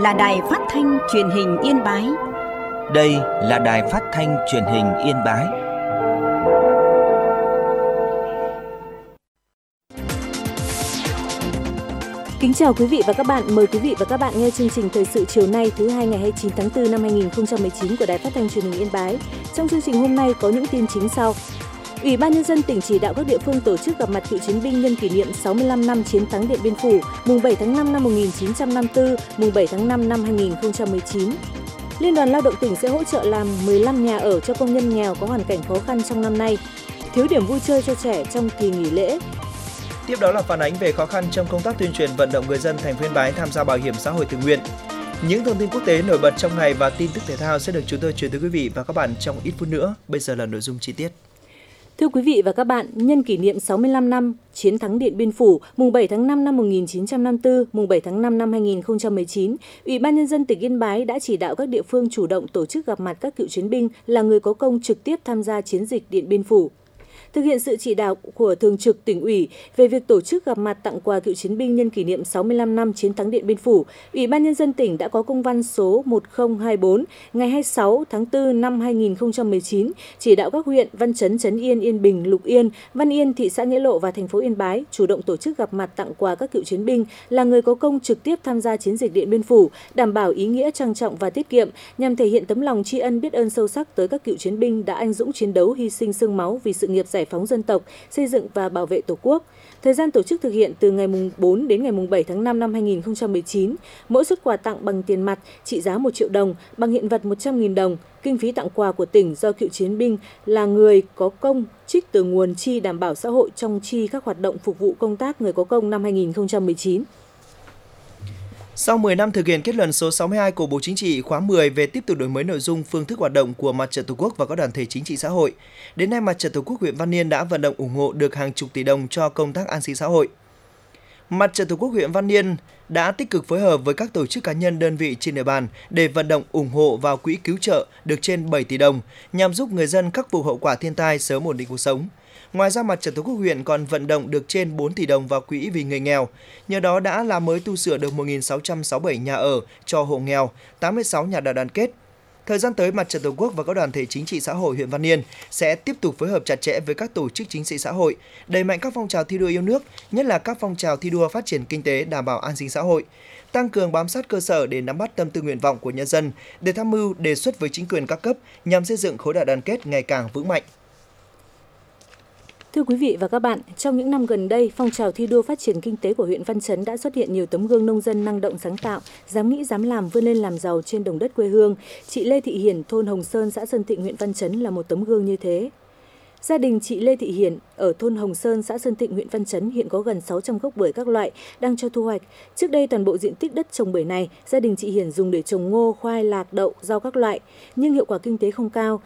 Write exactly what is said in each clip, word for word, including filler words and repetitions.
là đài phát thanh truyền hình Yên Bái. Đây là đài phát thanh truyền hình Yên Bái. Kính chào quý vị và các bạn. Mời quý vị và các bạn nghe chương trình thời sự chiều nay thứ hai ngày hai mươi chín tháng tư năm hai nghìn không trăm mười chín của đài phát thanh truyền hình Yên Bái. Trong chương trình hôm nay có những tin chính sau. Ủy ban Nhân dân tỉnh chỉ đạo các địa phương tổ chức gặp mặt cựu chiến binh nhân kỷ niệm sáu mươi lăm năm chiến thắng Điện Biên Phủ, mùng bảy tháng năm năm một nghìn chín trăm năm mươi tư, mùng bảy tháng năm năm hai nghìn không trăm mười chín. Liên đoàn Lao động tỉnh sẽ hỗ trợ làm mười lăm nhà ở cho công nhân nghèo có hoàn cảnh khó khăn trong năm nay. Thiếu điểm vui chơi cho trẻ trong kỳ nghỉ lễ. Tiếp đó là phản ánh về khó khăn trong công tác tuyên truyền vận động người dân thành phố Yên Bái tham gia bảo hiểm xã hội tự nguyện. Những thông tin quốc tế nổi bật trong ngày và tin tức thể thao sẽ được chúng tôi chuyển tới quý vị và các bạn trong ít phút nữa. Bây giờ là nội dung chi tiết. Thưa quý vị và các bạn, nhân kỷ niệm sáu mươi lăm năm chiến thắng Điện Biên Phủ, mùng bảy tháng năm năm một nghìn chín trăm năm mươi tư, mùng bảy tháng năm năm hai nghìn không trăm mười chín, Ủy ban Nhân dân tỉnh Yên Bái đã chỉ đạo các địa phương chủ động tổ chức gặp mặt các cựu chiến binh là người có công trực tiếp tham gia chiến dịch Điện Biên Phủ. Thực hiện sự chỉ đạo của Thường trực Tỉnh ủy về việc tổ chức gặp mặt tặng quà cựu chiến binh nhân kỷ niệm sáu mươi lăm năm chiến thắng Điện Biên Phủ, Ủy ban Nhân dân tỉnh đã có công văn số một nghìn hai mươi bốn ngày hai mươi sáu tháng tư năm hai nghìn không trăm mười chín chỉ đạo các huyện Văn Chấn, Trấn Yên, Yên Bình, Lục Yên, Văn Yên, thị xã Nghĩa Lộ và thành phố Yên Bái chủ động tổ chức gặp mặt tặng quà các cựu chiến binh là người có công trực tiếp tham gia chiến dịch Điện Biên Phủ, đảm bảo ý nghĩa trang trọng và tiết kiệm nhằm thể hiện tấm lòng tri ân biết ơn sâu sắc tới các cựu chiến binh đã anh dũng chiến đấu, hy sinh xương máu vì sự nghiệp giải phóng dân tộc, xây dựng và bảo vệ Tổ quốc. Thời gian tổ chức thực hiện từ ngày bốn đến ngày bảy tháng năm năm hai nghìn không trăm mười chín. Mỗi suất quà tặng bằng tiền mặt trị giá một triệu đồng, bằng hiện vật một trăm nghìn đồng. Kinh phí tặng quà của tỉnh do cựu chiến binh là người có công trích từ nguồn chi đảm bảo xã hội trong chi các hoạt động phục vụ công tác người có công năm hai nghìn không trăm mười chín. Sau mười năm thực hiện kết luận số sáu mươi hai của Bộ Chính trị khóa mười về tiếp tục đổi mới nội dung, phương thức hoạt động của Mặt trận Tổ quốc và các đoàn thể chính trị xã hội, đến nay Mặt trận Tổ quốc huyện Văn Yên đã vận động ủng hộ được hàng chục tỷ đồng cho công tác an sinh xã hội. Mặt trận Tổ quốc huyện Văn Yên đã tích cực phối hợp với các tổ chức cá nhân đơn vị trên địa bàn để vận động ủng hộ vào quỹ cứu trợ được trên bảy tỷ đồng nhằm giúp người dân khắc phục hậu quả thiên tai, sớm ổn định cuộc sống. Ngoài ra, Mặt trận Tổ quốc huyện còn vận động được trên bốn tỷ đồng vào quỹ vì người nghèo. Nhờ đó đã làm mới tu sửa được một nghìn sáu trăm sáu mươi bảy nhà ở cho hộ nghèo, tám mươi sáu nhà đại đoàn kết. Thời gian tới, Mặt trận Tổ quốc và các đoàn thể chính trị xã hội huyện Văn Yên sẽ tiếp tục phối hợp chặt chẽ với các tổ chức chính trị xã hội, đẩy mạnh các phong trào thi đua yêu nước, nhất là các phong trào thi đua phát triển kinh tế đảm bảo an sinh xã hội, tăng cường bám sát cơ sở để nắm bắt tâm tư nguyện vọng của nhân dân, để tham mưu đề xuất với chính quyền các cấp nhằm xây dựng khối đại đoàn kết ngày càng vững mạnh. Thưa quý vị và các bạn, trong những năm gần đây, phong trào thi đua phát triển kinh tế của huyện Văn Chấn đã xuất hiện nhiều tấm gương nông dân năng động sáng tạo, dám nghĩ dám làm vươn lên làm giàu trên đồng đất quê hương. Chị Lê Thị Hiển, thôn Hồng Sơn, xã Sơn Thịnh, huyện Văn Chấn là một tấm gương như thế. Gia đình chị Lê Thị Hiển ở thôn Hồng Sơn, xã Sơn Thịnh, huyện Văn Chấn hiện có gần sáu trăm gốc bưởi các loại đang cho thu hoạch. Trước đây toàn bộ diện tích đất trồng bưởi này, gia đình chị Hiển dùng để trồng ngô, khoai, lạc, đậu, rau các loại, nhưng hiệu quả kinh tế không cao.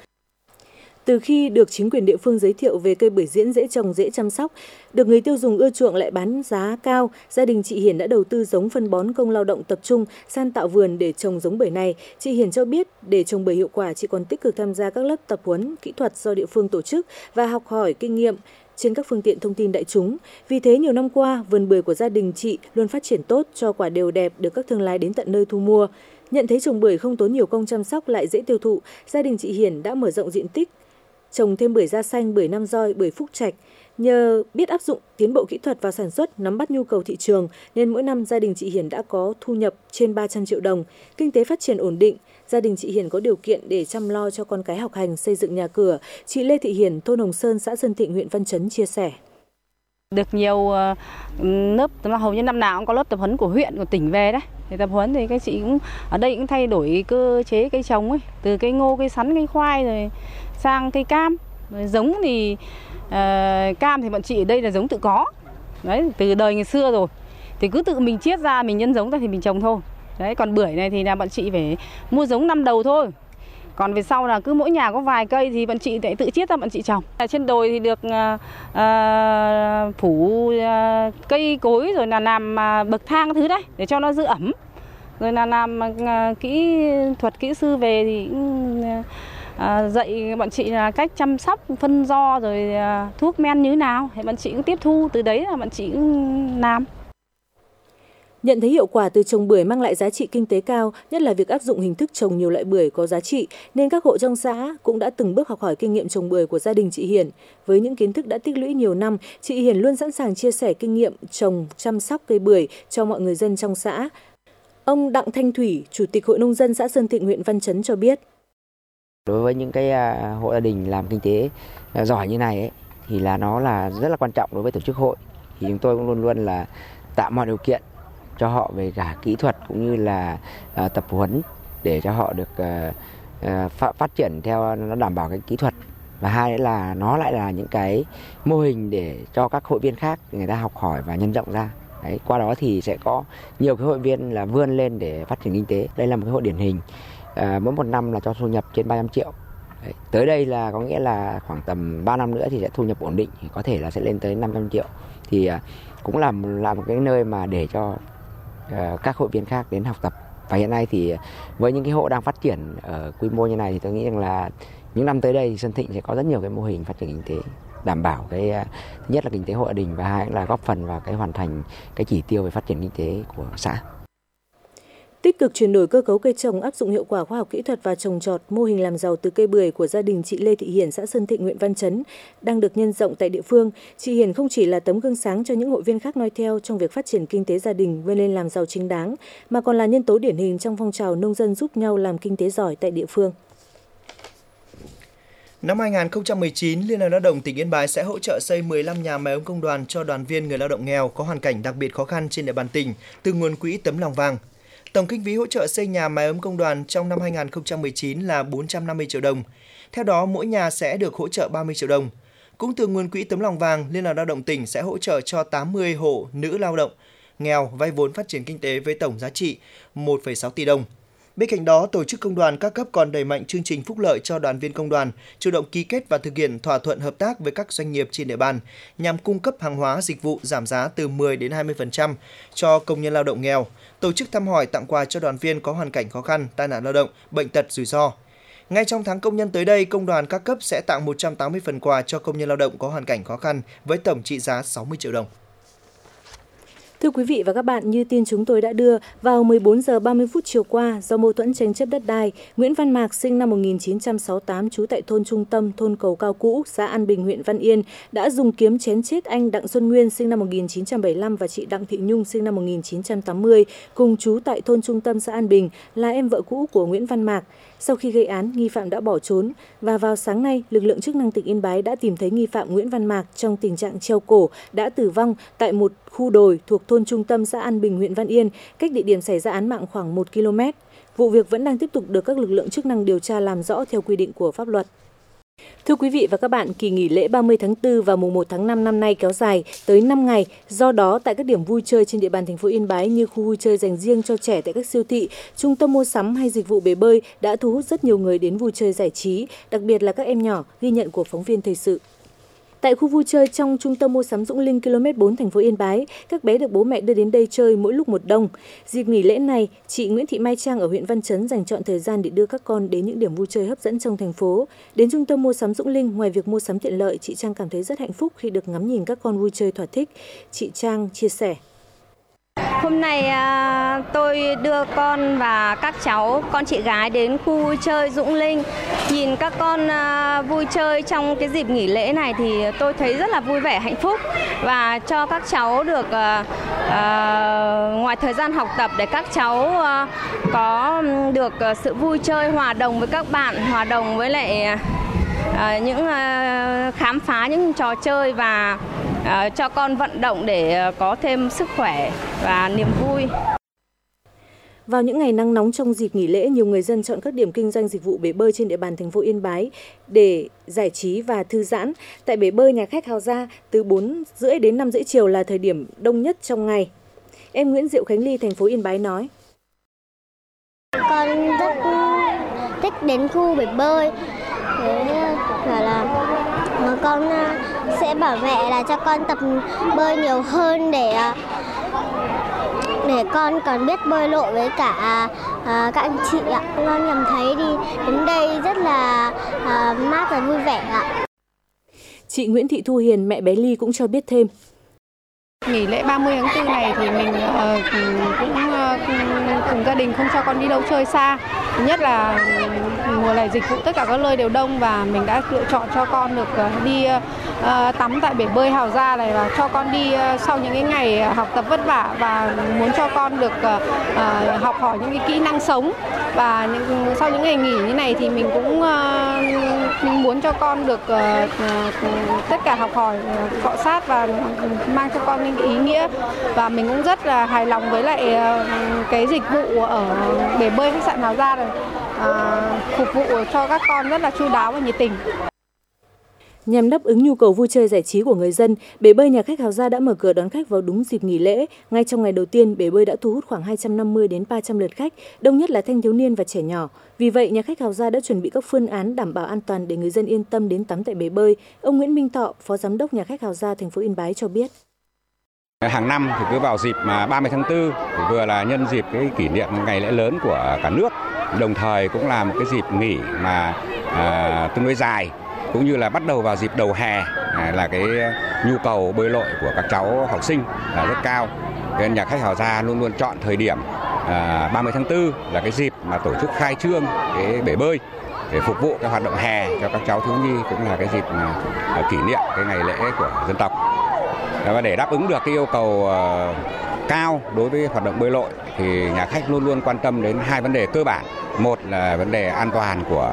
Từ khi được chính quyền địa phương giới thiệu về cây bưởi diễn dễ trồng, dễ chăm sóc, được người tiêu dùng ưa chuộng lại bán giá cao, gia đình chị Hiển đã đầu tư giống phân bón công lao động tập trung, san tạo vườn để trồng giống bưởi này. Chị Hiển cho biết để trồng bưởi hiệu quả, chị còn tích cực tham gia các lớp tập huấn kỹ thuật do địa phương tổ chức và học hỏi kinh nghiệm trên các phương tiện thông tin đại chúng. Vì thế nhiều năm qua, vườn bưởi của gia đình chị luôn phát triển tốt, cho quả đều đẹp, được các thương lái đến tận nơi thu mua. Nhận thấy trồng bưởi không tốn nhiều công chăm sóc lại dễ tiêu thụ, gia đình chị Hiển đã mở rộng diện tích, trồng thêm bưởi da xanh, bưởi Nam Roi, bưởi Phúc Trạch. Nhờ biết áp dụng tiến bộ kỹ thuật vào sản xuất, nắm bắt nhu cầu thị trường, nên mỗi năm gia đình chị Hiển đã có thu nhập trên ba trăm triệu đồng. Kinh tế phát triển ổn định, gia đình chị Hiển có điều kiện để chăm lo cho con cái học hành, xây dựng nhà cửa. Chị Lê Thị Hiển, thôn Hồng Sơn, xã Sơn Thịnh, huyện Văn Chấn chia sẻ. Được nhiều lớp, hầu như năm nào cũng có lớp tập huấn của huyện, của tỉnh về đấy. Thì tập huấn thì các chị cũng ở đây cũng thay đổi cơ chế cây trồng ấy, từ cây ngô, cây sắn, cây khoai rồi sang cây cam. Rồi giống thì uh, cam thì bọn chị ở đây là giống tự có. Đấy, từ đời ngày xưa rồi. Thì cứ tự mình chiết ra, mình nhân giống ra thì mình trồng thôi. Đấy, còn bưởi này thì là bọn chị phải mua giống năm đầu thôi. Còn về sau là cứ mỗi nhà có vài cây thì bọn chị lại tự chiết ra bọn chị trồng. Ở trên đồi thì được uh, uh, phủ uh, cây cối rồi là làm uh, bậc thang cái thứ đấy để cho nó giữ ẩm. Rồi là làm uh, kỹ thuật kỹ sư về thì uh, uh, dạy bọn chị là cách chăm sóc phân do rồi uh, thuốc men như thế nào. Thì bọn chị cũng tiếp thu từ đấy là bọn chị cũng làm. Nhận thấy hiệu quả từ trồng bưởi mang lại giá trị kinh tế cao, nhất là việc áp dụng hình thức trồng nhiều loại bưởi có giá trị, nên các hộ trong xã cũng đã từng bước học hỏi kinh nghiệm trồng bưởi của gia đình chị Hiền. Với những kiến thức đã tích lũy nhiều năm, chị Hiền luôn sẵn sàng chia sẻ kinh nghiệm trồng, chăm sóc cây bưởi cho mọi người dân trong xã. Ông Đặng Thanh Thủy, Chủ tịch Hội Nông dân xã Sơn Thịnh, huyện Văn Chấn cho biết. Đối với những cái hộ gia đình làm kinh tế giỏi như này ấy, thì là nó là rất là quan trọng đối với tổ chức hội. Thì chúng tôi cũng luôn luôn là tạo mọi điều kiện cho họ về cả kỹ thuật cũng như là uh, tập huấn để cho họ được uh, uh, phát, phát triển theo nó đảm bảo cái kỹ thuật. Và hai nữa là nó lại là những cái mô hình để cho các hội viên khác người ta học hỏi và nhân rộng ra. Đấy, qua đó thì sẽ có nhiều cái hội viên là vươn lên để phát triển kinh tế. Đây là một cái hội điển hình, uh, mỗi một năm là cho thu nhập trên ba trăm triệu. Đấy, tới đây là có nghĩa là khoảng tầm ba năm nữa thì sẽ thu nhập ổn định, thì có thể là sẽ lên tới năm trăm triệu. Thì uh, cũng là, là một cái nơi mà để cho các hội viên khác đến học tập. Và hiện nay thì với những cái hộ đang phát triển ở quy mô như này thì tôi nghĩ rằng là những năm tới đây Sơn Thịnh sẽ có rất nhiều cái mô hình phát triển kinh tế đảm bảo cái thứ nhất là kinh tế hộ gia đình và hai là góp phần vào cái hoàn thành cái chỉ tiêu về phát triển kinh tế của xã. Tích cực chuyển đổi cơ cấu cây trồng, áp dụng hiệu quả khoa học kỹ thuật và trồng trọt, mô hình làm giàu từ cây bưởi của gia đình chị Lê Thị Hiền, xã Sơn Thịnh, huyện Văn Chấn đang được nhân rộng tại địa phương. Chị Hiền không chỉ là tấm gương sáng cho những hội viên khác noi theo trong việc phát triển kinh tế gia đình vươn lên làm giàu chính đáng, mà còn là nhân tố điển hình trong phong trào nông dân giúp nhau làm kinh tế giỏi tại địa phương. Năm hai nghìn không trăm mười chín, Liên đoàn Lao động tỉnh Yên Bái sẽ hỗ trợ xây mười lăm nhà máy ấm công đoàn cho đoàn viên người lao động nghèo có hoàn cảnh đặc biệt khó khăn trên địa bàn tỉnh từ nguồn quỹ Tấm Lòng Vàng. Tổng kinh phí hỗ trợ xây nhà máy ấm công đoàn trong năm hai nghìn không trăm mười chín là bốn trăm năm mươi triệu đồng. Theo đó, mỗi nhà sẽ được hỗ trợ ba mươi triệu đồng. Cũng từ nguồn quỹ Tấm Lòng Vàng, Liên đoàn Lao động tỉnh sẽ hỗ trợ cho tám mươi hộ nữ lao động nghèo vay vốn phát triển kinh tế với tổng giá trị một phẩy sáu tỷ đồng. Bên cạnh đó, tổ chức công đoàn các cấp còn đẩy mạnh chương trình phúc lợi cho đoàn viên công đoàn, chủ động ký kết và thực hiện thỏa thuận hợp tác với các doanh nghiệp trên địa bàn nhằm cung cấp hàng hóa dịch vụ giảm giá từ mười đến hai mươi phần trăm cho công nhân lao động nghèo, tổ chức thăm hỏi tặng quà cho đoàn viên có hoàn cảnh khó khăn, tai nạn lao động, bệnh tật, rủi ro. Ngay trong tháng công nhân tới đây, công đoàn các cấp sẽ tặng một trăm tám mươi phần quà cho công nhân lao động có hoàn cảnh khó khăn với tổng trị giá sáu mươi triệu đồng. Thưa quý vị và các bạn, như tin chúng tôi đã đưa, vào mười bốn giờ ba mươi phút chiều qua, do mâu thuẫn tranh chấp đất đai, Nguyễn Văn Mạc sinh năm một nghìn chín trăm sáu mươi tám, trú tại thôn Trung Tâm, thôn Cầu Cao Cũ, xã An Bình, huyện Văn Yên, đã dùng kiếm chém chết anh Đặng Xuân Nguyên sinh năm một nghìn chín trăm bảy mươi lăm và chị Đặng Thị Nhung sinh năm một nghìn chín trăm tám mươi, cùng trú tại thôn Trung Tâm, xã An Bình, là em vợ cũ của Nguyễn Văn Mạc. Sau khi gây án, nghi phạm đã bỏ trốn và vào sáng nay, lực lượng chức năng tỉnh Yên Bái đã tìm thấy nghi phạm Nguyễn Văn Mạc trong tình trạng treo cổ đã tử vong tại một khu đồi thuộc thôn Trung Tâm, xã An Bình, huyện Văn Yên, cách địa điểm xảy ra án mạng khoảng một ki lô mét. Vụ việc vẫn đang tiếp tục được các lực lượng chức năng điều tra làm rõ theo quy định của pháp luật. Thưa quý vị và các bạn, kỳ nghỉ lễ ba mươi tháng tư và mùng một tháng năm năm nay kéo dài tới năm ngày. Do đó, tại các điểm vui chơi trên địa bàn thành phố Yên Bái như khu vui chơi dành riêng cho trẻ tại các siêu thị, trung tâm mua sắm hay dịch vụ bể bơi đã thu hút rất nhiều người đến vui chơi giải trí, đặc biệt là các em nhỏ, ghi nhận của phóng viên thời sự. Tại khu vui chơi trong trung tâm mua sắm Dũng Linh ki lô mét bốn thành phố Yên Bái, các bé được bố mẹ đưa đến đây chơi mỗi lúc một đông. Dịp nghỉ lễ này, chị Nguyễn Thị Mai Trang ở huyện Văn Chấn dành trọn thời gian để đưa các con đến những điểm vui chơi hấp dẫn trong thành phố. Đến trung tâm mua sắm Dũng Linh, ngoài việc mua sắm tiện lợi, chị Trang cảm thấy rất hạnh phúc khi được ngắm nhìn các con vui chơi thỏa thích. Chị Trang chia sẻ. Hôm nay à, tôi đưa con và các cháu, con chị gái đến khu vui chơi Dũng Linh. Nhìn các con à, vui chơi trong cái dịp nghỉ lễ này thì tôi thấy rất là vui vẻ, hạnh phúc. Và cho các cháu được à, à, ngoài thời gian học tập để các cháu à, có được sự vui chơi, hòa đồng với các bạn, hòa đồng với lại à, những à, khám phá những trò chơi và À, cho con vận động để có thêm sức khỏe và niềm vui. Vào những ngày nắng nóng trong dịp nghỉ lễ, nhiều người dân chọn các điểm kinh doanh dịch vụ bể bơi trên địa bàn thành phố Yên Bái để giải trí và thư giãn. Tại bể bơi nhà khách Hào Gia, từ bốn rưỡi đến năm rưỡi chiều là thời điểm đông nhất trong ngày. Em Nguyễn Diệu Khánh Ly, thành phố Yên Bái nói. Con rất thích đến khu bể bơi. Thế là con sẽ bảo mẹ là cho con tập bơi nhiều hơn để để con còn biết bơi lội với cả à, các anh chị ạ. Con cảm thấy đi đến đây rất là à, mát và vui vẻ ạ. Chị Nguyễn Thị Thu Hiền, mẹ bé Ly cũng cho biết thêm. nghỉ lễ ba mươi tháng tư này thì mình uh, cũng uh, cùng gia đình không cho con đi đâu chơi xa. Thứ nhất là mùa này dịch vụ tất cả các nơi đều đông và mình đã lựa chọn cho con được uh, đi uh, tắm tại bể bơi Hào Gia này và cho con đi uh, sau những cái ngày học tập vất vả và muốn cho con được uh, uh, học hỏi những cái kỹ năng sống. Và những, sau những ngày nghỉ như này thì mình cũng uh, mình muốn cho con được uh, uh, tất cả học hỏi, uh, cọ sát và mang cho con những ý nghĩa. Và mình cũng rất là hài lòng với lại uh, cái dịch vụ ở bể bơi khách sạn Hào Gia này, uh, phục vụ cho các con rất là chu đáo và nhiệt tình. Nhằm đáp ứng nhu cầu vui chơi giải trí của người dân, bể bơi nhà khách Hào Gia đã mở cửa đón khách vào đúng dịp nghỉ lễ. Ngay trong ngày đầu tiên, bể bơi đã thu hút khoảng hai trăm năm mươi đến ba trăm lượt khách, đông nhất là thanh thiếu niên và trẻ nhỏ. Vì vậy, nhà khách Hào Gia đã chuẩn bị các phương án đảm bảo an toàn để người dân yên tâm đến tắm tại bể bơi. Ông Nguyễn Minh Thọ, Phó Giám đốc nhà khách Hào Gia thành phố Yên Bái cho biết. Hàng năm thì cứ vào dịp ba mươi tháng tư thì vừa là nhân dịp cái kỷ niệm ngày lễ lớn của cả nước, đồng thời cũng là một cái dịp nghỉ mà à, tương đối dài, cũng như là bắt đầu vào dịp đầu hè là cái nhu cầu bơi lội của các cháu học sinh là rất cao. Nên nhà khách Hào Gia luôn luôn chọn thời điểm à, ba mươi tháng tư là cái dịp mà tổ chức khai trương cái bể bơi để phục vụ cái hoạt động hè cho các cháu thiếu nhi, cũng là cái dịp mà, à, kỷ niệm cái ngày lễ của dân tộc. Và để đáp ứng được cái yêu cầu uh, cao đối với hoạt động bơi lội thì nhà khách luôn luôn quan tâm đến hai vấn đề cơ bản. Một là vấn đề an toàn của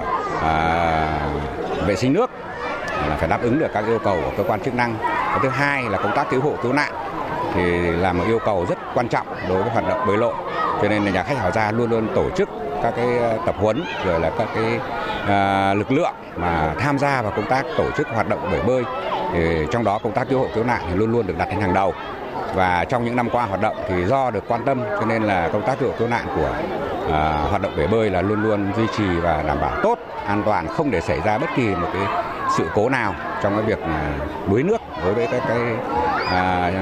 uh, vệ sinh nước, là phải đáp ứng được các yêu cầu của cơ quan chức năng. Và thứ hai là công tác cứu hộ cứu nạn thì là một yêu cầu rất quan trọng đối với hoạt động bơi lội. Cho nên là nhà khách Hào Gia luôn luôn tổ chức các cái tập huấn rồi là các cái uh, lực lượng mà tham gia vào công tác tổ chức hoạt động bể bơi. Thì trong đó công tác cứu hộ cứu nạn thì luôn luôn được đặt lên hàng đầu. Và trong những năm qua hoạt động thì do được quan tâm cho nên là công tác cứu hộ cứu nạn của uh, hoạt động bể bơi là luôn luôn duy trì và đảm bảo tốt, an toàn, không để xảy ra bất kỳ một cái sự cố nào trong cái việc uh, đuối nước đối với các cái uh,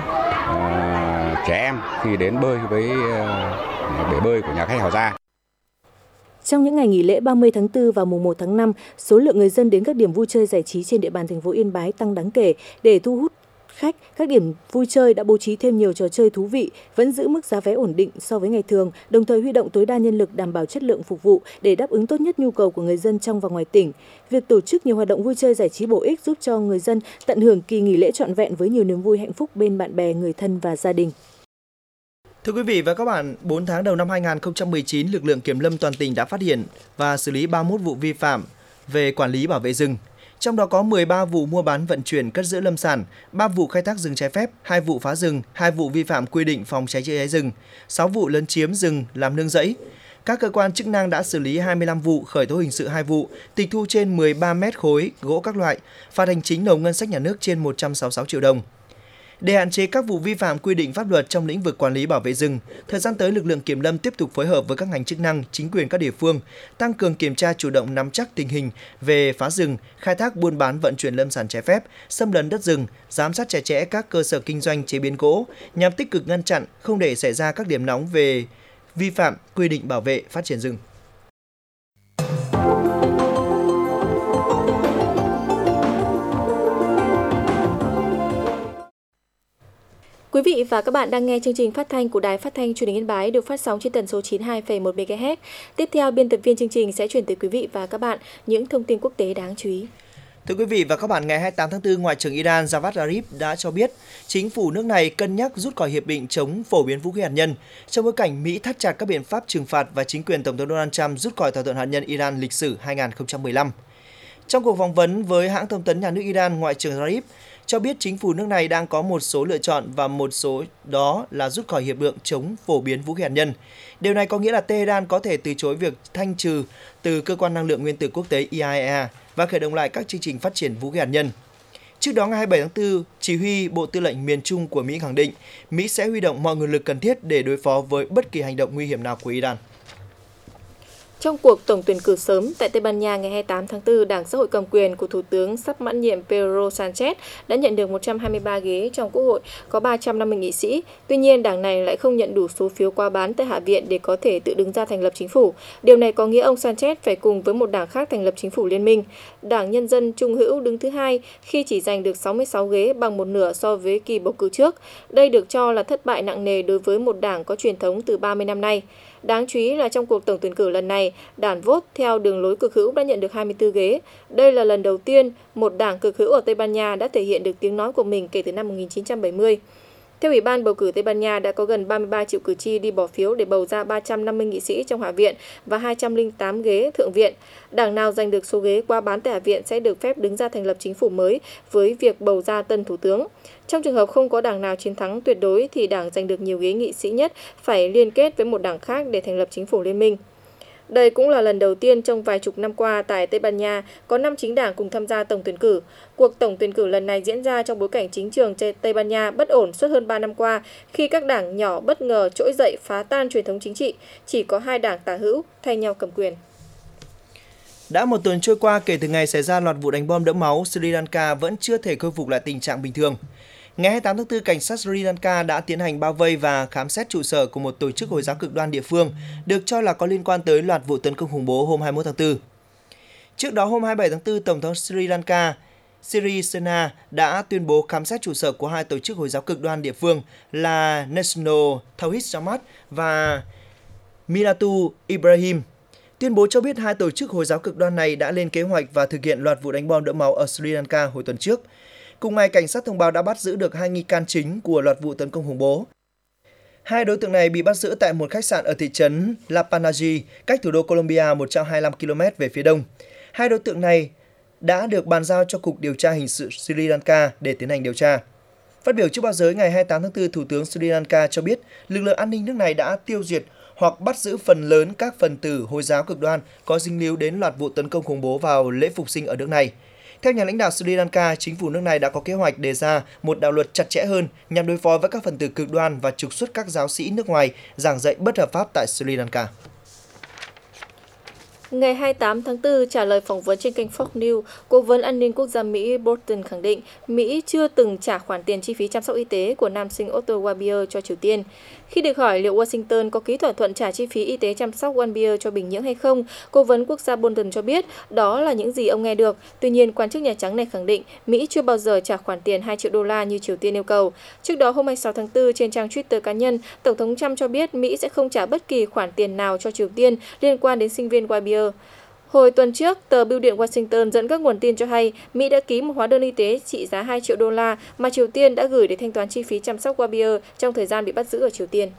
uh, trẻ em khi đến bơi với uh, bể bơi của nhà khách Hào Gia. Trong những ngày nghỉ lễ ba mươi tháng tư và mùng một tháng năm, số lượng người dân đến các điểm vui chơi giải trí trên địa bàn thành phố Yên Bái tăng đáng kể. Để thu hút khách, các điểm vui chơi đã bố trí thêm nhiều trò chơi thú vị, vẫn giữ mức giá vé ổn định so với ngày thường, đồng thời huy động tối đa nhân lực đảm bảo chất lượng phục vụ để đáp ứng tốt nhất nhu cầu của người dân trong và ngoài tỉnh. Việc tổ chức nhiều hoạt động vui chơi giải trí bổ ích giúp cho người dân tận hưởng kỳ nghỉ lễ trọn vẹn với nhiều niềm vui hạnh phúc bên bạn bè, người thân và gia đình. Thưa quý vị và các bạn, bốn tháng đầu năm hai nghìn không trăm mười chín, lực lượng kiểm lâm toàn tỉnh đã phát hiện và xử lý ba mươi mốt vụ vi phạm về quản lý bảo vệ rừng. Trong đó có mười ba vụ mua bán vận chuyển cất giữ lâm sản, ba vụ khai thác rừng trái phép, hai vụ phá rừng, hai vụ vi phạm quy định phòng cháy chữa cháy rừng, sáu vụ lấn chiếm rừng làm nương rẫy. Các cơ quan chức năng đã xử lý hai mươi lăm vụ, khởi tố hình sự hai vụ, tịch thu trên mười ba mét khối gỗ các loại, phạt hành chính nộp ngân sách nhà nước trên một trăm sáu mươi sáu triệu đồng. Để hạn chế các vụ vi phạm quy định pháp luật trong lĩnh vực quản lý bảo vệ rừng, thời gian tới lực lượng kiểm lâm tiếp tục phối hợp với các ngành chức năng, chính quyền các địa phương, tăng cường kiểm tra, chủ động nắm chắc tình hình về phá rừng, khai thác buôn bán vận chuyển lâm sản trái phép, xâm lấn đất rừng, giám sát chặt chẽ các cơ sở kinh doanh chế biến gỗ nhằm tích cực ngăn chặn, không để xảy ra các điểm nóng về vi phạm quy định bảo vệ phát triển rừng. Quý vị và các bạn đang nghe chương trình phát thanh của Đài Phát thanh Truyền hình Yên Bái được phát sóng trên tần số chín mươi hai phẩy một mê ga héc. Tiếp theo, biên tập viên chương trình sẽ chuyển tới quý vị và các bạn những thông tin quốc tế đáng chú ý. Thưa quý vị và các bạn, ngày hai mươi tám tháng tư, Ngoại trưởng Iran Javad Zarif đã cho biết chính phủ nước này cân nhắc rút khỏi hiệp định chống phổ biến vũ khí hạt nhân trong bối cảnh Mỹ thắt chặt các biện pháp trừng phạt và chính quyền Tổng thống Donald Trump rút khỏi thỏa thuận hạt nhân Iran lịch sử hai nghìn không trăm mười lăm. Trong cuộc phỏng vấn với hãng thông tấn nhà nước Iran, Ngoại trưởng Zarif cho biết chính phủ nước này đang có một số lựa chọn và một số đó là rút khỏi hiệp định chống phổ biến vũ khí hạt nhân. Điều này có nghĩa là Tehran có thể từ chối việc thanh trừ từ Cơ quan Năng lượng Nguyên tử Quốc tế I A E A và khởi động lại các chương trình phát triển vũ khí hạt nhân. Trước đó, ngày hai mươi bảy tháng tư, Chỉ huy Bộ Tư lệnh miền Trung của Mỹ khẳng định Mỹ sẽ huy động mọi nguồn lực cần thiết để đối phó với bất kỳ hành động nguy hiểm nào của Iran. Trong cuộc tổng tuyển cử sớm tại Tây Ban Nha ngày hai mươi tám tháng tư, Đảng Xã hội cầm quyền của Thủ tướng sắp mãn nhiệm Pedro Sánchez đã nhận được một trăm hai mươi ba ghế trong Quốc hội, có ba trăm năm mươi nghị sĩ. Tuy nhiên, đảng này lại không nhận đủ số phiếu qua bán tại Hạ viện để có thể tự đứng ra thành lập chính phủ. Điều này có nghĩa ông Sánchez phải cùng với một đảng khác thành lập chính phủ liên minh. Đảng Nhân dân Trung hữu đứng thứ hai khi chỉ giành được sáu mươi sáu ghế, bằng một nửa so với kỳ bầu cử trước. Đây được cho là thất bại nặng nề đối với một đảng có truyền thống từ ba mươi năm nay. Đáng chú ý là trong cuộc tổng tuyển cử lần này, đảng Vox theo đường lối cực hữu đã nhận được hai mươi tư ghế. Đây là lần đầu tiên một đảng cực hữu ở Tây Ban Nha đã thể hiện được tiếng nói của mình kể từ năm một nghìn chín trăm bảy mươi. Theo Ủy ban bầu cử Tây Ban Nha, đã có gần ba mươi ba triệu cử tri đi bỏ phiếu để bầu ra ba trăm năm mươi nghị sĩ trong Hạ viện và hai trăm lẻ tám ghế Thượng viện. Đảng nào giành được số ghế qua bán tại Hạ viện sẽ được phép đứng ra thành lập chính phủ mới với việc bầu ra tân thủ tướng. Trong trường hợp không có đảng nào chiến thắng tuyệt đối thì đảng giành được nhiều ghế nghị sĩ nhất phải liên kết với một đảng khác để thành lập chính phủ liên minh. Đây cũng là lần đầu tiên trong vài chục năm qua tại Tây Ban Nha có năm chính đảng cùng tham gia tổng tuyển cử. Cuộc tổng tuyển cử lần này diễn ra trong bối cảnh chính trường Tây Ban Nha bất ổn suốt hơn ba năm qua khi các đảng nhỏ bất ngờ trỗi dậy phá tan truyền thống chính trị, chỉ có hai đảng tả hữu thay nhau cầm quyền. Đã một tuần trôi qua kể từ ngày xảy ra loạt vụ đánh bom đẫm máu, Sri Lanka vẫn chưa thể khôi phục lại tình trạng bình thường. Ngày hai mươi tám tháng tư, cảnh sát Sri Lanka đã tiến hành bao vây và khám xét trụ sở của một tổ chức Hồi giáo cực đoan địa phương, được cho là có liên quan tới loạt vụ tấn công khủng bố hôm hai mươi mốt tháng tư. Trước đó, hôm hai mươi bảy tháng tư, Tổng thống Sri Lanka Sirisena đã tuyên bố khám xét trụ sở của hai tổ chức Hồi giáo cực đoan địa phương là National Tawhid Jamaat và Milatu Ibrahim. Tuyên bố cho biết hai tổ chức Hồi giáo cực đoan này đã lên kế hoạch và thực hiện loạt vụ đánh bom đẫm máu ở Sri Lanka hồi tuần trước. Cùng ngày, cảnh sát thông báo đã bắt giữ được hai nghi can chính của loạt vụ tấn công khủng bố. Hai đối tượng này bị bắt giữ tại một khách sạn ở thị trấn La Panaji, cách thủ đô Colombia một trăm hai mươi lăm ki lô mét về phía đông. Hai đối tượng này đã được bàn giao cho Cục Điều tra Hình sự Sri Lanka để tiến hành điều tra. Phát biểu trước báo giới ngày hai mươi tám tháng tư, Thủ tướng Sri Lanka cho biết lực lượng an ninh nước này đã tiêu diệt hoặc bắt giữ phần lớn các phần tử Hồi giáo cực đoan có dính líu đến loạt vụ tấn công khủng bố vào lễ Phục sinh ở nước này. Theo nhà lãnh đạo Sri Lanka, chính phủ nước này đã có kế hoạch đề ra một đạo luật chặt chẽ hơn nhằm đối phó với các phần tử cực đoan và trục xuất các giáo sĩ nước ngoài giảng dạy bất hợp pháp tại Sri Lanka. Ngày hai mươi tám tháng tư, trả lời phỏng vấn trên kênh Fox News, Cố vấn An ninh Quốc gia Mỹ Bolton khẳng định Mỹ chưa từng trả khoản tiền chi phí chăm sóc y tế của nam sinh Otto Warmbier cho Triều Tiên. Khi được hỏi liệu Washington có ký thỏa thuận trả chi phí y tế chăm sóc Warmbier cho Bình Nhưỡng hay không, Cố vấn Quốc gia Bolton cho biết đó là những gì ông nghe được. Tuy nhiên, quan chức Nhà Trắng này khẳng định Mỹ chưa bao giờ trả khoản tiền hai triệu đô la như Triều Tiên yêu cầu. Trước đó, hôm hai mươi sáu tháng tư, trên trang Twitter cá nhân, Tổng thống Trump cho biết Mỹ sẽ không trả bất kỳ khoản tiền nào cho Triều Tiên liên quan đến sinh viên Warmbier. Hồi tuần trước, tờ Bưu điện Washington dẫn các nguồn tin cho hay Mỹ đã ký một hóa đơn y tế trị giá hai triệu đô la mà Triều Tiên đã gửi để thanh toán chi phí chăm sóc Warmbier trong thời gian bị bắt giữ ở Triều Tiên.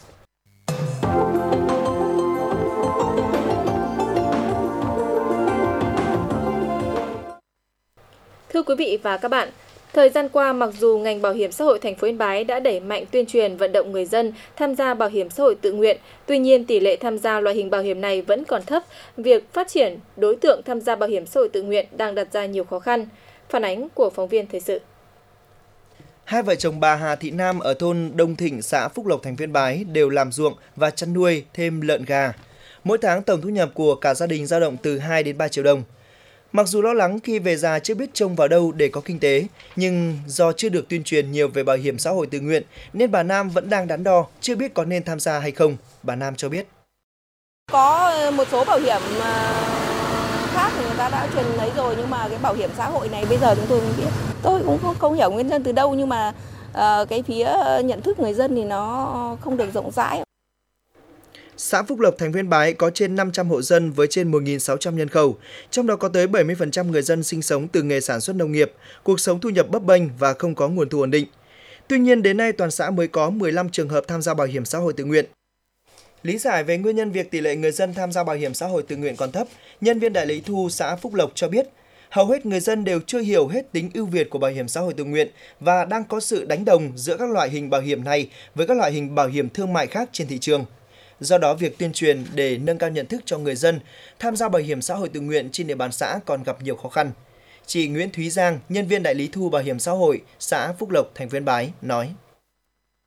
Thưa quý vị và các bạn, thời gian qua, mặc dù ngành bảo hiểm xã hội thành phố Yên Bái đã đẩy mạnh tuyên truyền vận động người dân tham gia bảo hiểm xã hội tự nguyện, tuy nhiên tỷ lệ tham gia loại hình bảo hiểm này vẫn còn thấp. Việc phát triển đối tượng tham gia bảo hiểm xã hội tự nguyện đang đặt ra nhiều khó khăn. Phản ánh của phóng viên Thời sự. Hai vợ chồng bà Hà Thị Nam ở thôn Đông Thịnh, xã Phúc Lộc, thành phố Yên Bái đều làm ruộng và chăn nuôi thêm lợn gà. Mỗi tháng tổng thu nhập của cả gia đình dao động từ hai đến ba triệu đồng. Mặc dù lo lắng khi về già chưa biết trông vào đâu để có kinh tế, nhưng do chưa được tuyên truyền nhiều về bảo hiểm xã hội tự nguyện nên bà Nam vẫn đang đắn đo, chưa biết có nên tham gia hay không. Bà Nam cho biết. Có một số bảo hiểm khác thì người ta đã truyền lấy rồi, nhưng mà cái bảo hiểm xã hội này bây giờ chúng tôi không biết. Tôi cũng không, không hiểu nguyên nhân từ đâu, nhưng mà uh, cái phía nhận thức người dân thì nó không được rộng rãi. Xã Phúc Lộc, thành phố Yên Bái có trên năm trăm hộ dân với trên một nghìn sáu trăm nhân khẩu, trong đó có tới bảy mươi phần trăm người dân sinh sống từ nghề sản xuất nông nghiệp, cuộc sống thu nhập bấp bênh và không có nguồn thu ổn định. Tuy nhiên, đến nay toàn xã mới có mười lăm trường hợp tham gia bảo hiểm xã hội tự nguyện. Lý giải về nguyên nhân việc tỷ lệ người dân tham gia bảo hiểm xã hội tự nguyện còn thấp, nhân viên đại lý thu xã Phúc Lộc cho biết, hầu hết người dân đều chưa hiểu hết tính ưu việt của bảo hiểm xã hội tự nguyện và đang có sự đánh đồng giữa các loại hình bảo hiểm này với các loại hình bảo hiểm thương mại khác trên thị trường. Do đó, việc tuyên truyền để nâng cao nhận thức cho người dân tham gia bảo hiểm xã hội tự nguyện trên địa bàn xã còn gặp nhiều khó khăn. Chị Nguyễn Thúy Giang, nhân viên đại lý thu bảo hiểm xã hội xã Phúc Lộc, thành phố Yên Bái nói: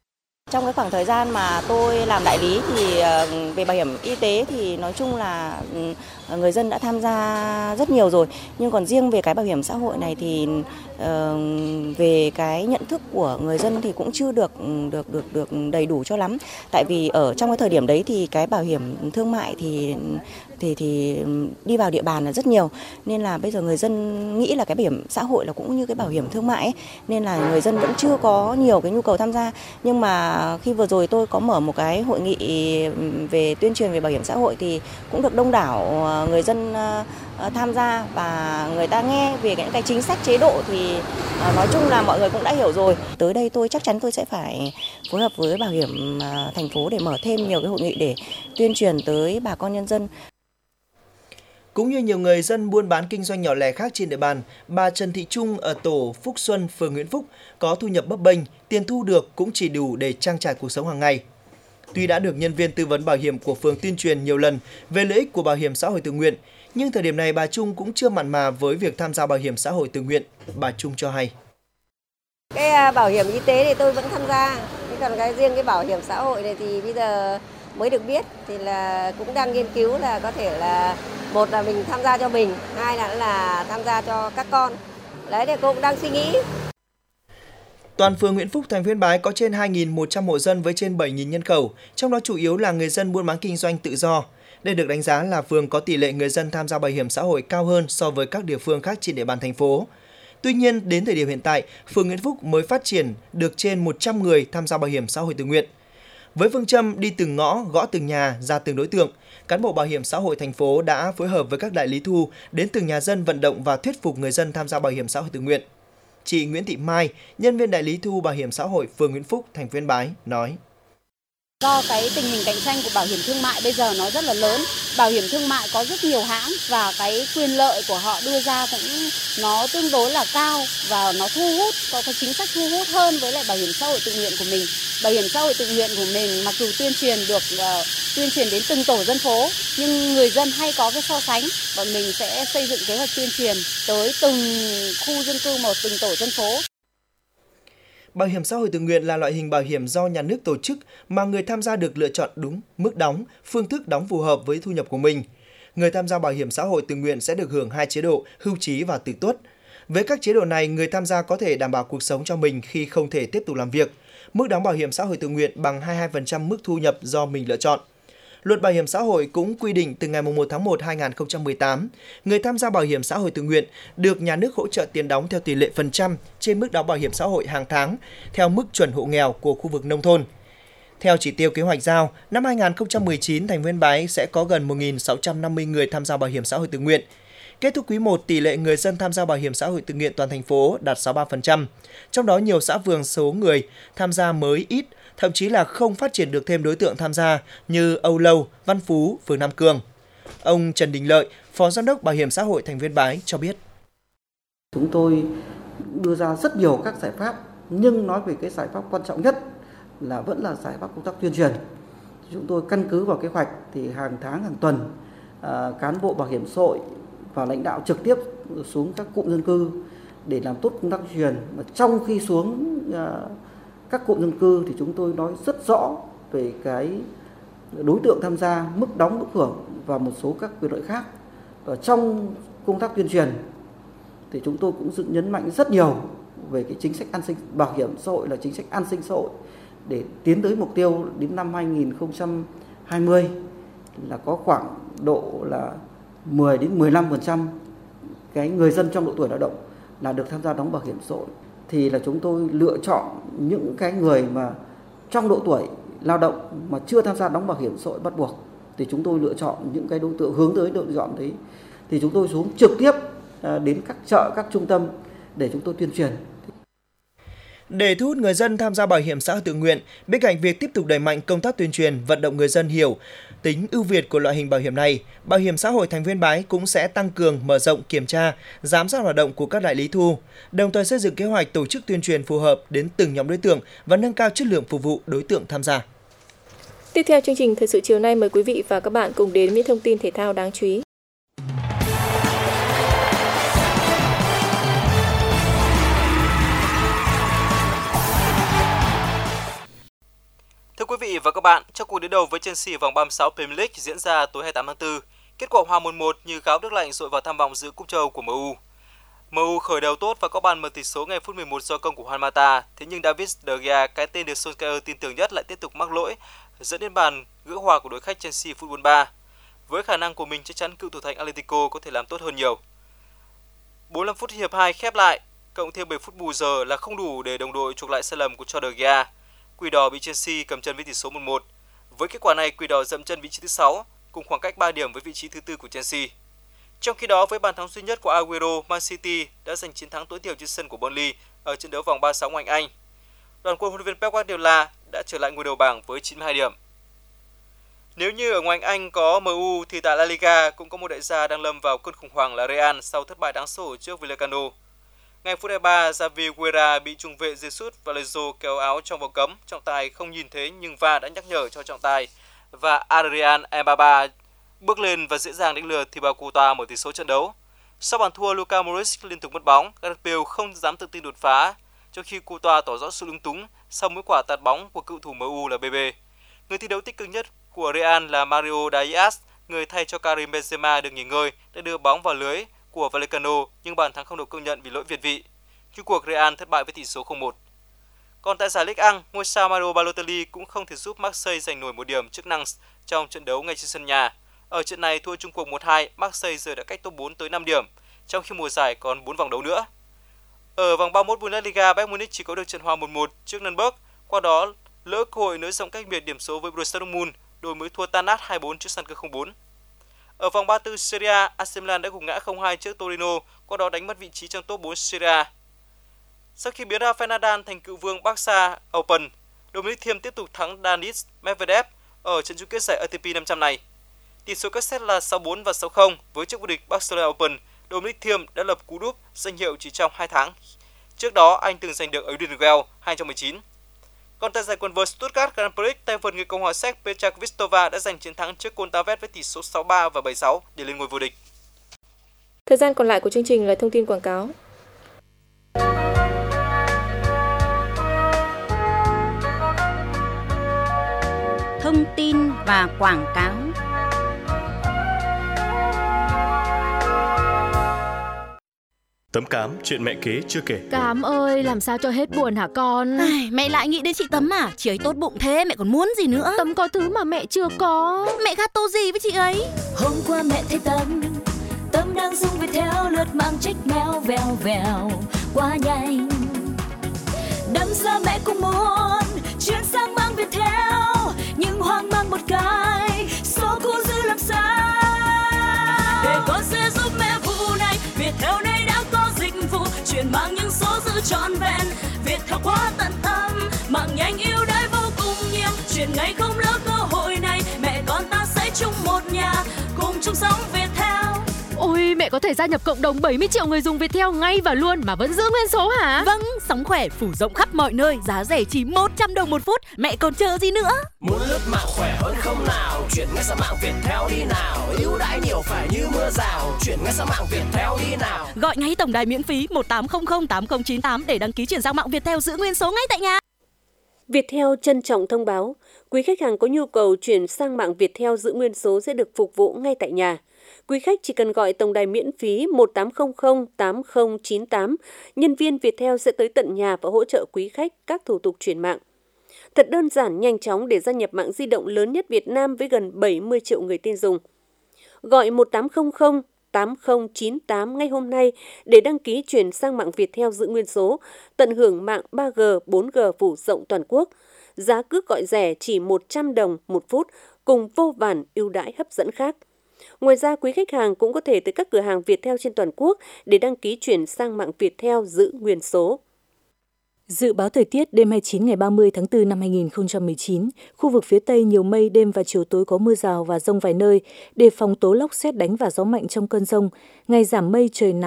Trong cái khoảng thời gian mà tôi làm đại lý thì về bảo hiểm y tế thì nói chung là người dân đã tham gia rất nhiều rồi. Nhưng còn riêng về cái bảo hiểm xã hội này thì uh, về cái nhận thức của người dân thì cũng chưa được được được được đầy đủ cho lắm. Tại vì ở trong cái thời điểm đấy thì cái bảo hiểm thương mại thì thì thì đi vào địa bàn là rất nhiều, nên là bây giờ người dân nghĩ là cái bảo hiểm xã hội là cũng như cái bảo hiểm thương mại ấy, nên là người dân vẫn chưa có nhiều cái nhu cầu tham gia. Nhưng mà khi vừa rồi tôi có mở một cái hội nghị về tuyên truyền về bảo hiểm xã hội thì cũng được đông đảo người dân tham gia và người ta nghe về những cái chính sách chế độ thì nói chung là mọi người cũng đã hiểu rồi. Tới đây tôi chắc chắn tôi sẽ phải phối hợp với bảo hiểm thành phố để mở thêm nhiều cái hội nghị để tuyên truyền tới bà con nhân dân. Cũng như nhiều người dân buôn bán kinh doanh nhỏ lẻ khác trên địa bàn, bà Trần Thị Trung ở tổ Phúc Xuân, phường Nguyễn Phúc có thu nhập bấp bênh, tiền thu được cũng chỉ đủ để trang trải cuộc sống hàng ngày. Tuy đã được nhân viên tư vấn bảo hiểm của phường tuyên truyền nhiều lần về lợi ích của bảo hiểm xã hội tự nguyện, nhưng thời điểm này bà Trung cũng chưa mặn mà với việc tham gia bảo hiểm xã hội tự nguyện. Bà Trung cho hay. Cái bảo hiểm y tế thì tôi vẫn tham gia, còn cái riêng cái bảo hiểm xã hội này thì bây giờ mới được biết, thì là cũng đang nghiên cứu là có thể là một là mình tham gia cho mình, hai là là tham gia cho các con. Đấy thì cô cũng đang suy nghĩ. Toàn phường Nguyễn Phúc, thành phố Yên Bái có trên hai nghìn một trăm hộ dân với trên bảy nghìn nhân khẩu, trong đó chủ yếu là người dân buôn bán kinh doanh tự do. Đây được đánh giá là phường có tỷ lệ người dân tham gia bảo hiểm xã hội cao hơn so với các địa phương khác trên địa bàn thành phố. Tuy nhiên, đến thời điểm hiện tại, phường Nguyễn Phúc mới phát triển được trên một trăm người tham gia bảo hiểm xã hội tự nguyện. Với phương châm đi từng ngõ, gõ từng nhà, ra từng đối tượng, cán bộ bảo hiểm xã hội thành phố đã phối hợp với các đại lý thu đến từng nhà dân vận động và thuyết phục người dân tham gia bảo hiểm xã hội tự nguyện. Chị Nguyễn Thị Mai, nhân viên đại lý thu bảo hiểm xã hội phường Nguyễn Phúc, thành phố Yên Bái nói: Do cái tình hình cạnh tranh của bảo hiểm thương mại bây giờ nó rất là lớn, bảo hiểm thương mại có rất nhiều hãng và cái quyền lợi của họ đưa ra cũng nó tương đối là cao và nó thu hút, có cái chính sách thu hút hơn với lại bảo hiểm xã hội tự nguyện của mình. Bảo hiểm xã hội tự nguyện của mình mặc dù tuyên truyền được uh, tuyên truyền đến từng tổ dân phố, nhưng người dân hay có cái so sánh, bọn mình sẽ xây dựng kế hoạch tuyên truyền tới từng khu dân cư một, từng tổ dân phố. Bảo hiểm xã hội tự nguyện là loại hình bảo hiểm do nhà nước tổ chức mà người tham gia được lựa chọn đúng mức đóng, phương thức đóng phù hợp với thu nhập của mình. Người tham gia bảo hiểm xã hội tự nguyện sẽ được hưởng hai chế độ hưu trí và tử tuất. Với các chế độ này, người tham gia có thể đảm bảo cuộc sống cho mình khi không thể tiếp tục làm việc. Mức đóng bảo hiểm xã hội tự nguyện bằng hai mươi hai phần trăm mức thu nhập do mình lựa chọn. Luật bảo hiểm xã hội cũng quy định từ ngày mùng một tháng một năm hai nghìn không trăm mười tám, người tham gia bảo hiểm xã hội tự nguyện được nhà nước hỗ trợ tiền đóng theo tỷ lệ phần trăm trên mức đóng bảo hiểm xã hội hàng tháng theo mức chuẩn hộ nghèo của khu vực nông thôn. Theo chỉ tiêu kế hoạch giao, năm hai nghìn không trăm mười chín, thành phố Yên Bái sẽ có gần một nghìn sáu trăm năm mươi người tham gia bảo hiểm xã hội tự nguyện. Kết thúc quý một, tỷ lệ người dân tham gia bảo hiểm xã hội tự nguyện toàn thành phố đạt sáu mươi ba phần trăm. Trong đó nhiều xã phường số người tham gia mới ít, thậm chí là không phát triển được thêm đối tượng tham gia như Âu Lâu, Văn Phú, phường Nam Cường. Ông Trần Đình Lợi, Phó Giám đốc Bảo hiểm xã hội thành phố Yên Bái cho biết. Chúng tôi đưa ra rất nhiều các giải pháp, nhưng nói về cái giải pháp quan trọng nhất là vẫn là giải pháp công tác tuyên truyền. Chúng tôi căn cứ vào kế hoạch thì hàng tháng, hàng tuần, à, cán bộ bảo hiểm xã hội và lãnh đạo trực tiếp xuống các cụm dân cư để làm tốt công tác tuyên truyền. Mà trong khi xuống à, các cụm dân cư thì chúng tôi nói rất rõ về cái đối tượng tham gia, mức đóng, mức hưởng và một số các quyền lợi khác. Và trong công tác tuyên truyền thì chúng tôi cũng nhấn mạnh rất nhiều về cái chính sách an sinh bảo hiểm xã hội là chính sách an sinh xã hội để tiến tới mục tiêu đến năm hai nghìn không trăm hai mươi là có khoảng độ là mười đến mười lăm phần trăm cái người dân trong độ tuổi lao động là được tham gia đóng bảo hiểm xã hội. Thì là chúng tôi lựa chọn những cái người mà trong độ tuổi lao động mà chưa tham gia đóng bảo hiểm xã hội bắt buộc, thì chúng tôi lựa chọn những cái đối tượng hướng tới lựa chọn đấy, thì chúng tôi xuống trực tiếp đến các chợ, các trung tâm để chúng tôi tuyên truyền. Để thu hút người dân tham gia bảo hiểm xã hội tự nguyện, bên cạnh việc tiếp tục đẩy mạnh công tác tuyên truyền, vận động người dân hiểu tính ưu việt của loại hình bảo hiểm này, Bảo hiểm xã hội thành phố Yên Bái cũng sẽ tăng cường mở rộng kiểm tra, giám sát hoạt động của các đại lý thu, đồng thời xây dựng kế hoạch tổ chức tuyên truyền phù hợp đến từng nhóm đối tượng và nâng cao chất lượng phục vụ đối tượng tham gia. Tiếp theo chương trình thời sự chiều nay, mời quý vị và các bạn cùng đến với thông tin thể thao đáng chú ý. và các bạn, trong cuộc đối đầu với Chelsea vòng ba mươi sáu Premier League diễn ra tối hai mươi tám tháng tư, kết quả hòa một một như gáo nước lạnh dội vào tham vọng dự cúp châu Âu của em u. em u khởi đầu tốt và có bàn mở tỷ số ngay phút mười một do công của Juan Mata, thế nhưng David De Gea, cái tên được Solskjaer tin tưởng nhất, lại tiếp tục mắc lỗi, dẫn đến bàn gỡ hòa của đội khách Chelsea phút bốn mươi ba. Với khả năng của mình, chắc chắn cựu thủ thành Atletico có thể làm tốt hơn nhiều. bốn mươi lăm phút hiệp hai khép lại, cộng thêm bảy phút bù giờ là không đủ để đồng đội chuộc lại sai lầm của cho De Gea. Quỷ đỏ bị Chelsea cầm chân với tỷ số một một. Với kết quả này, Quỷ đỏ dậm chân vị trí thứ sáu, cùng khoảng cách ba điểm với vị trí thứ tư của Chelsea. Trong khi đó, với bàn thắng duy nhất của Aguero, Man City đã giành chiến thắng tối thiểu trên sân của Burnley ở trận đấu vòng ba mươi sáu ngoại hạng Anh. Đoàn quân huấn luyện viên Pep Guardiola đã trở lại ngôi đầu bảng với chín mươi hai điểm. Nếu như ở ngoại hạng Anh có em u thì tại La Liga cũng có một đại gia đang lâm vào cơn khủng hoảng là Real sau thất bại đáng xấu trước Vallecano. Ngay phút hai mươi ba, Javi Guerra bị trung vệ Jesus Vallejo kéo áo trong vòng cấm, trọng tài không nhìn thấy nhưng vê a rờ đã nhắc nhở cho trọng tài và Adrian Mbaba bước lên và dễ dàng đánh lừa Thibaut Courtois mở tỷ số trận đấu. Sau bàn thua, Luka Modric liên tục mất bóng, Gareth Bale không dám tự tin đột phá, trong khi Courtois tỏ rõ sự lúng túng sau mỗi quả tạt bóng của cựu thủ em u là bê bê. Người thi đấu tích cực nhất của Real là Mario Diaz, người thay cho Karim Benzema được nghỉ ngơi, đã đưa bóng vào lưới của Vallecano nhưng bàn thắng không được công nhận vì lỗi việt vị. Chung cuộc Real thất bại với tỷ số không một. Còn tại giải Ligue một, ngôi sao Mario Balotelli cũng không thể giúp Marseille giành nổi một điểm trước Nantes trong trận đấu ngay trên sân nhà. Ở trận này thua chung cuộc một hai, Marseille giờ đã cách top bốn tới năm điểm, trong khi mùa giải còn bốn vòng đấu nữa. Ở vòng ba mươi mốt Bundesliga, Bayern Munich chỉ có được trận hòa một một trước Nürnberg, qua đó lỡ cơ hội nới rộng cách biệt điểm số với Borussia Dortmund, đội mới thua tan nát hai bốn trước Schalke không bốn. Ở vòng ba mươi tư Serie A, a xê Milan đã gục ngã không hai trước Torino, qua đó đánh mất vị trí trong top bốn Serie A. Sau khi biến Rafael Nadal thành cựu vương Barca Open, Dominic Thiem tiếp tục thắng Denis Medvedev ở trận chung kết giải a tê pê năm trăm này. Tỷ số các set là sáu bốn và sáu không. Với chức vô địch Barcelona Open, Dominic Thiem đã lập cú đúp danh hiệu chỉ trong hai tháng. Trước đó, anh từng giành được ở Udinese hai không một chín. Còn tại giải quần vợt Stuttgart Grand Prix, tay vợt người Cộng hòa Séc Petra Kvitova đã giành chiến thắng trước Kontavet với tỷ số sáu ba và bảy sáu để lên ngôi vô địch. Thời gian còn lại của chương trình là thông tin quảng cáo. Thông tin và quảng cáo. Tấm Cám, chuyện mẹ kế chưa kể. Cám ơi, làm sao cho hết buồn hả con? Ai, mẹ lại nghĩ đến chị Tấm à? Chị ấy tốt bụng thế, mẹ còn muốn gì nữa? Tấm có thứ mà mẹ chưa có. Mẹ gato gì với chị ấy? Hôm qua mẹ thấy Tấm, Tấm đang dùng Viettel lướt mạng trích mèo vèo vèo quá nhanh. Đâm ra mẹ cũng muốn chuyển sang mang Viettel, nhưng hoang mang một cái, số cũ giữ làm sao? Để con sẽ giúp mẹ vụ này, Viettel này đã có dịch vụ chuyển mang những số giữ trọn vẹn. Viettel quá tận tâm, mạng nhanh ưu đãi vô cùng nhiều, chuyển ngay không lỡ cơ hội này, mẹ con ta sẽ chung một nhà, cùng chung sống Viettel. Ôi, mẹ có thể gia nhập cộng đồng bảy mươi triệu người dùng Viettel ngay và luôn mà vẫn giữ nguyên số hả? Vâng, sóng khỏe phủ rộng khắp mọi nơi, giá rẻ chỉ một trăm đồng một phút, mẹ còn chờ gì nữa? Muốn lướt mạng khỏe hơn không nào, chuyển ngay sang mạng Viettel đi nào, ưu đãi nhiều phải như mưa rào, chuyển ngay sang mạng Viettel đi nào. Gọi ngay tổng đài miễn phí một tám không không tám không chín tám để đăng ký chuyển sang mạng Viettel giữ nguyên số ngay tại nhà. Viettel trân trọng thông báo, quý khách hàng có nhu cầu chuyển sang mạng Viettel giữ nguyên số sẽ được phục vụ ngay tại nhà. Quý khách chỉ cần gọi tổng đài miễn phí một tám không không tám không chín tám, nhân viên Viettel sẽ tới tận nhà và hỗ trợ quý khách các thủ tục chuyển mạng. Thật đơn giản, nhanh chóng để gia nhập mạng di động lớn nhất Việt Nam với gần bảy mươi triệu người tin dùng. Gọi một tám không không tám không chín tám ngay hôm nay để đăng ký chuyển sang mạng Viettel giữ nguyên số, tận hưởng mạng ba G, bốn G phủ rộng toàn quốc. Giá cước gọi rẻ chỉ một trăm đồng một phút cùng vô vàn ưu đãi hấp dẫn khác. Ngoài ra, quý khách hàng cũng có thể tới các cửa hàng Viettel trên toàn quốc để đăng ký chuyển sang mạng Viettel giữ nguyên số. Dự báo thời tiết đêm hai mươi chín ngày ba mươi tháng tư năm hai nghìn không trăm mười chín, khu vực phía Tây nhiều mây, đêm và chiều tối có mưa rào và dông vài nơi, đề phòng tố lốc sét đánh và gió mạnh trong cơn dông. Ngày giảm mây trời nắng,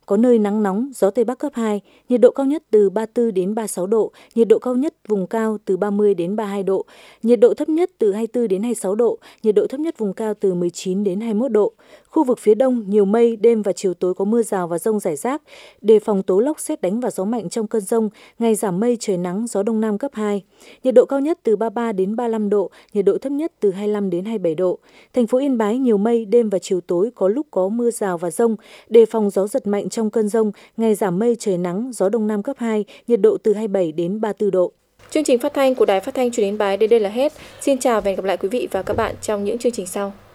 có nơi nắng nóng, gió Tây Bắc cấp hai, nhiệt độ cao nhất từ ba mươi tư đến ba mươi sáu độ, nhiệt độ cao nhất vùng cao từ ba mươi đến ba mươi hai độ, nhiệt độ thấp nhất từ hai mươi tư đến hai mươi sáu độ, nhiệt độ thấp nhất vùng cao từ mười chín đến hai mươi mốt độ. Khu vực phía đông nhiều mây, đêm và chiều tối có mưa rào và dông rải rác, đề phòng tố lốc, sét đánh và gió mạnh trong cơn dông, ngày giảm mây trời nắng, gió đông nam cấp hai. Nhiệt độ cao nhất từ ba mươi ba đến ba mươi lăm độ, nhiệt độ thấp nhất từ hai mươi lăm đến hai mươi bảy độ. Thành phố Yên Bái nhiều mây, đêm và chiều tối có lúc có mưa rào và dông, đề phòng gió giật mạnh trong cơn dông, ngày giảm mây trời nắng, gió đông nam cấp hai, nhiệt độ từ hai mươi bảy đến ba mươi tư độ. Chương trình phát thanh của Đài Phát thanh Truyền hình Yên Bái đến đây là hết. Xin chào và hẹn gặp lại quý vị và các bạn trong những chương trình sau.